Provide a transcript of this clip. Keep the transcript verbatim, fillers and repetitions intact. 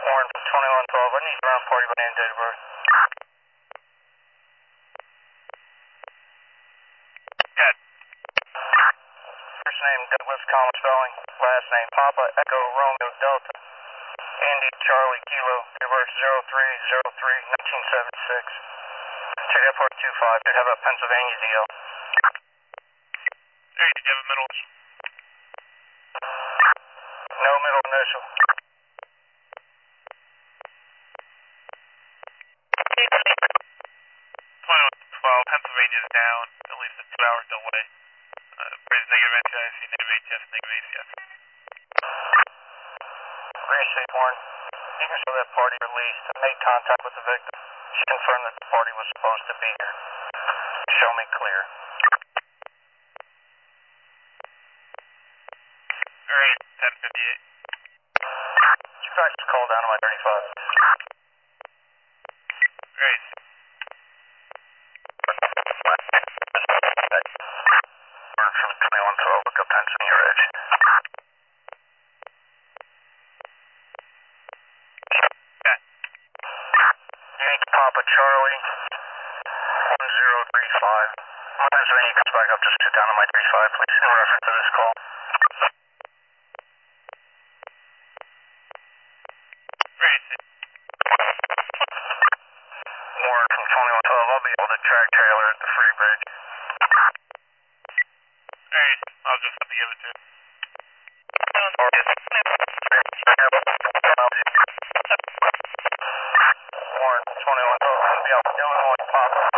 Warren from twenty-one twelve, I need ground party by name and date of birth. Good. First name Douglas Common spelling, last name Papa Echo Romeo Delta, Andy Charlie Kilo, date of birth zero three zero three nineteen seventy-six. Check Airport two five, should have a Pennsylvania D L. Hey, did you have a middle? No middle initial. twenty-one twelve, Pennsylvania's down, at least a two hour delay. Uh, raise negative N T I C, negative A T S, negative A C S. Receive Warren. You can show that party released and made contact with the victim. She confirmed that the party was supposed to be here. Show me clear. Alright, ten fifty-eight. She practiced call down to my thirty-five. Alright. Warren from twenty-one twelve, look up Pennsylvania Ridge. Yeah. Yankee Papa Charlie, one zero three five. My Pennsylvania comes back up, just sit down to my thirty-five, please, in reference to this call. Alright. Warren from twenty-one twelve, I'll be able to track trailer at the Free Bridge. Alright, I'll just have to give it to you. Warren from twenty-one twelve, I'll be able to deal with Papa